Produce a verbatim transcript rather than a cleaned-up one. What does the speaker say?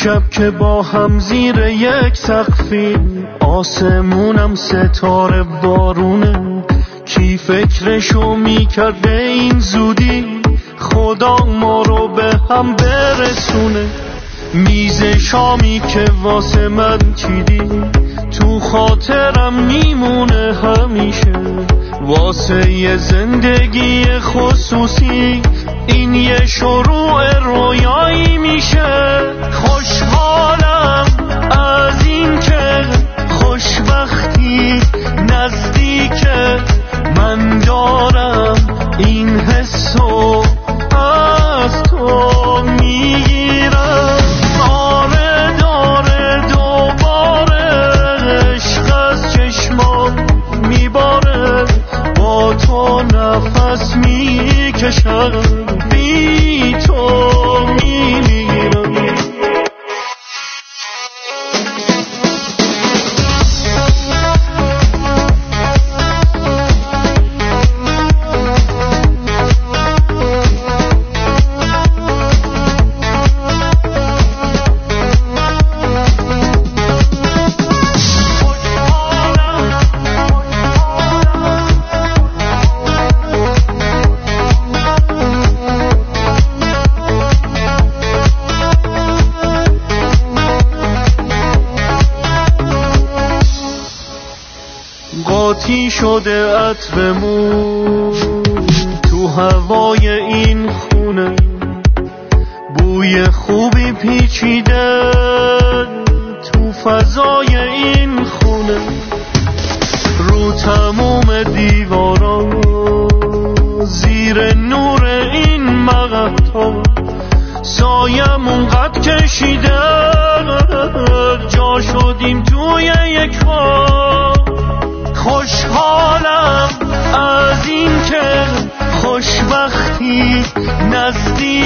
شب که با هم زیر یک سقفیم، آسمونم ستاره بارونه، کی فکرشو میکرد به این زودی خدا ما رو به هم برسونه. میز شامی که واسه من چیدی تو خاطرم میمونه همیشه، واسه یه زندگی خصوصی این یه شروع رویایی میشه. خوشحالم از این که خوشبختی نزدیکه، من دارم این حسو از تو میگیرم. آره داره دوباره عشق از چشمام میباره، با تو نفس میکشم، بی تو میمیرم. قاطی شده عطرمون تو هوای این خونه، بوی خوبی پیچیده تو فضای این خونه، رو تموم دیوارا زیر نور این مقطع سایم اونقدر کشیده جا شدیم توی یک خواب. خوشحالم از این که خوشبختی نزدیک